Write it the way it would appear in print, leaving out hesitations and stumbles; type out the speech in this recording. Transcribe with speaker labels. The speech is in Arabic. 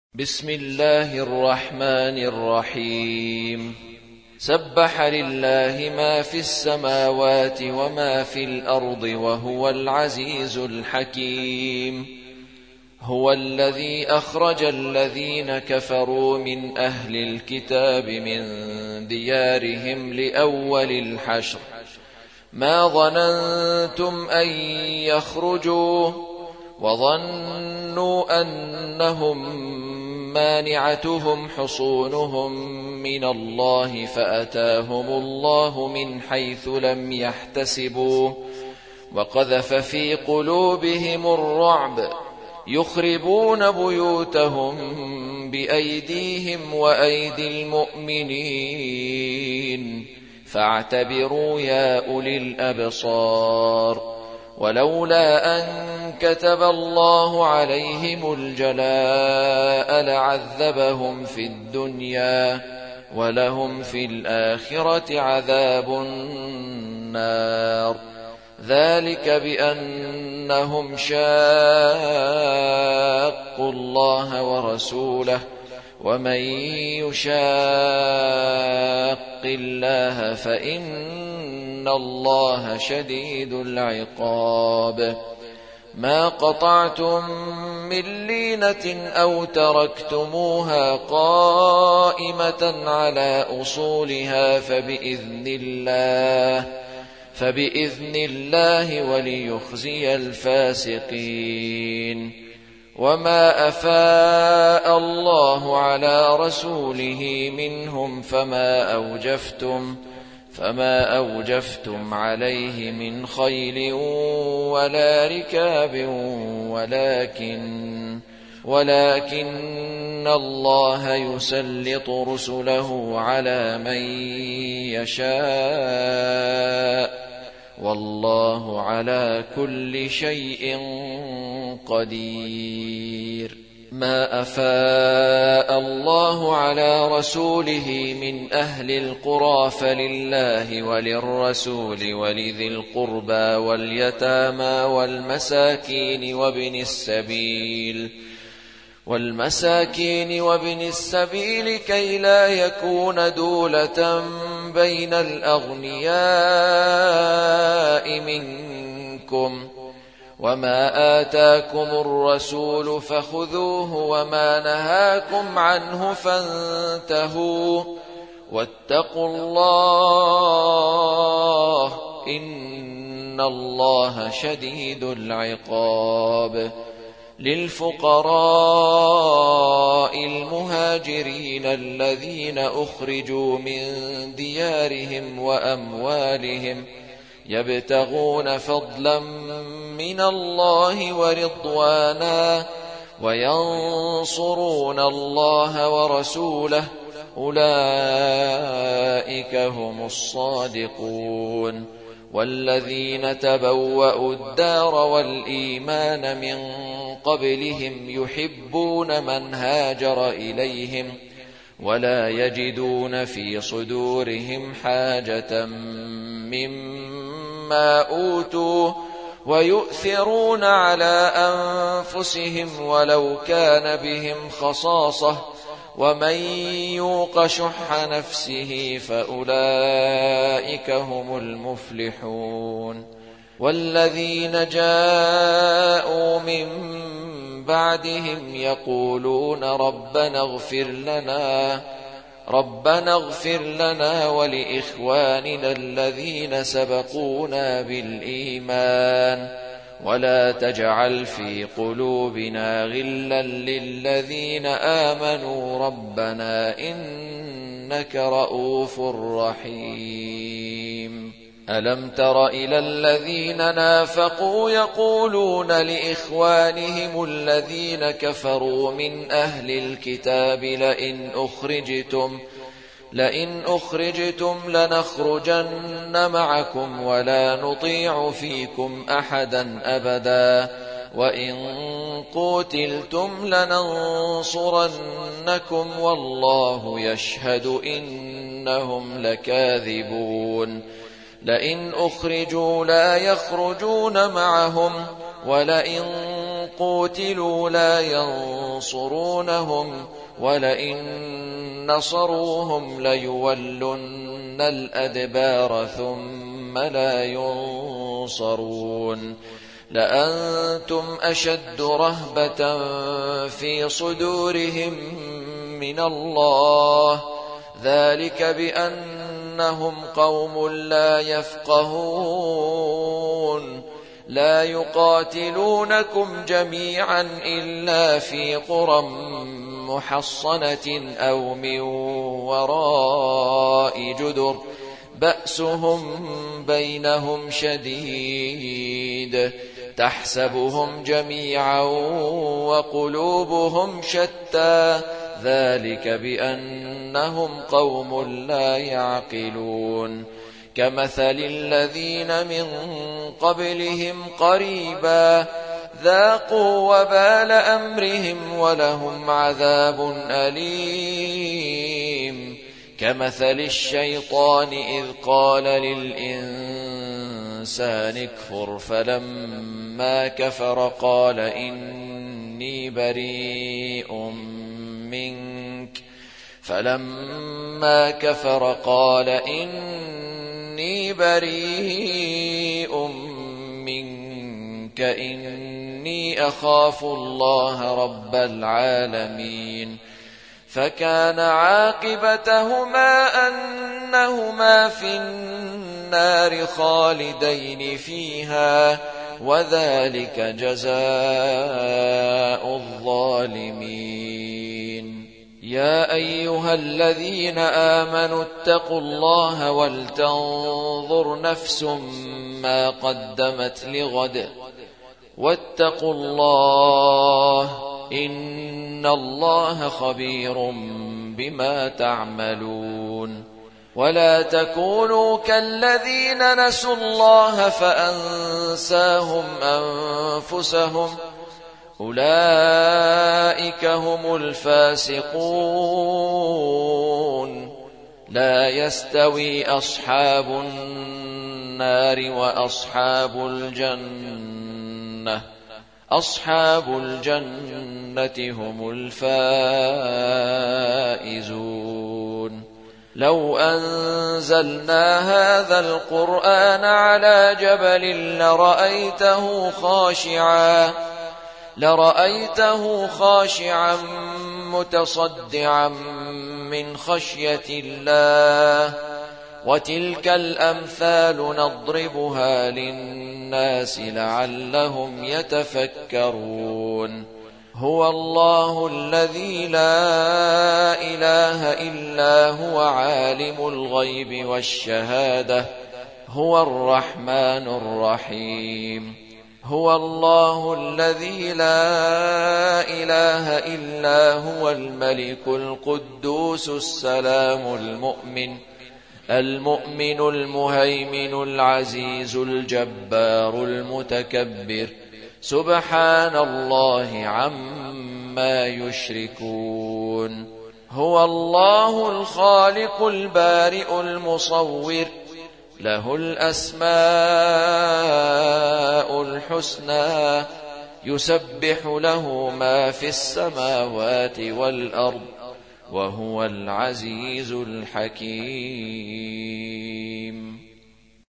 Speaker 1: بسم الله الرحمن الرحيم. سبح لله ما في السماوات وما في الأرض وهو العزيز الحكيم. هو الذي أخرج الذين كفروا من أهل الكتاب من ديارهم لأول الحشر ما ظننتم أن يخرجوا وظنوا أنهم مانعتهم حصونهم من الله فأتاهم الله من حيث لم يحتسبوا وقذف في قلوبهم الرعب يخربون بيوتهم بأيديهم وأيدي المؤمنين فاعتبروا يا أولي الأبصار. ولولا أن كتب الله عليهم الجلاء لعذبهم في الدنيا ولهم في الآخرة عذاب النار. ذلك بأنهم شاقوا الله ورسوله ومن يشاق الله فإن الله شديد العقاب. ما قطعتم من لينة أو تركتموها قائمة على أصولها فبإذن الله وليخزي الفاسقين. وما أفاء الله على رسوله منهم فما أوجفتم عليه من خيل ولا ركاب ولكن الله يسلط رسله على من يشاء والله على كل شيء قدير. ما أفاء الله على رسوله من أهل القرى فلله وللرسول ولذي القربى واليتامى والمساكين وابن السبيل كي لا يكون دولة بين الأغنياء منكم. وما آتاكم الرسول فخذوه وما نهاكم عنه فانتهوا واتقوا الله إن الله شديد العقاب. للفقراء المهاجرين الذين أخرجوا من ديارهم وأموالهم يبتغون فضلا من الله ورضوانا وينصرون الله ورسوله أولئك هم الصادقون. والذين تبوأوا الدار والإيمان من قبلهم يحبون من هاجر إليهم ولا يجدون في صدورهم حاجة مما أوتوا ويؤثرون على أنفسهم ولو كان بهم خصاصة ومن يوق شح نفسه فأولئك هم المفلحون. والذين جاءوا من بعدهم يقولون ربنا اغفر لنا ولإخواننا الذين سبقونا بالإيمان ولا تجعل في قلوبنا غلا للذين آمنوا ربنا إنك رؤوف رحيم. ألم تر إلى الذين نافقوا يقولون لإخوانهم الذين كفروا من أهل الكتاب لئن أخرجتم لنخرجن معكم ولا نطيع فيكم أحدا أبدا وإن قوتلتم لننصرنكم والله يشهد إنهم لكاذبون. لئن أخرجوا لا يخرجون معهم ولئن قوتلوا لا ينصرونهم ولئن نصروهم ليولن الأدبار ثم لا ينصرون لأنتم أشد رهبة في صدورهم من الله ذلك بأنهم قوم لا يفقهون لا يقاتلونكم جميعا إلا في قرى محصنة أو من وراء جدر بأسهم بينهم شديد تحسبهم جميعا وقلوبهم شتى ذلك بأنهم قوم لا يعقلون كمثل الذين من قبلهم قريبا ذاقوا وبال أمرهم ولهم عذاب أليم كمثل الشيطان إذ قال للإنسان اكفر فلما كفر قال إني بريء منك إني أخاف الله رب العالمين فكان عاقبتهما أنهما في النار خالدين فيها وذلك جزاء الظالمين يا أيها الذين آمنوا اتقوا الله ولتنظر نفس ما قدمت لغد واتقوا الله إن الله خبير بما تعملون ولا تكونوا كالذين نسوا الله فأنساهم أنفسهم أولئك هم الفاسقون لا يستوي أصحاب النار وأصحاب الجنة أصحاب الجنة هم الفائزون لو أنزلنا هذا القرآن على جبل لرأيته خاشعا متصدعا من خشية الله وتلك الأمثال نضربها للناس لعلهم يتفكرون هو الله الذي لا إله إلا هو عالم الغيب والشهادة هو الرحمن الرحيم هو الله الذي لا إله إلا هو الملك القدوس السلام المؤمن المهيمن العزيز الجبار المتكبر سبحان الله عما يشركون هو الله الخالق البارئ المصور له الأسماء الحسنى يسبح له ما في السماوات والأرض وهو العزيز الحكيم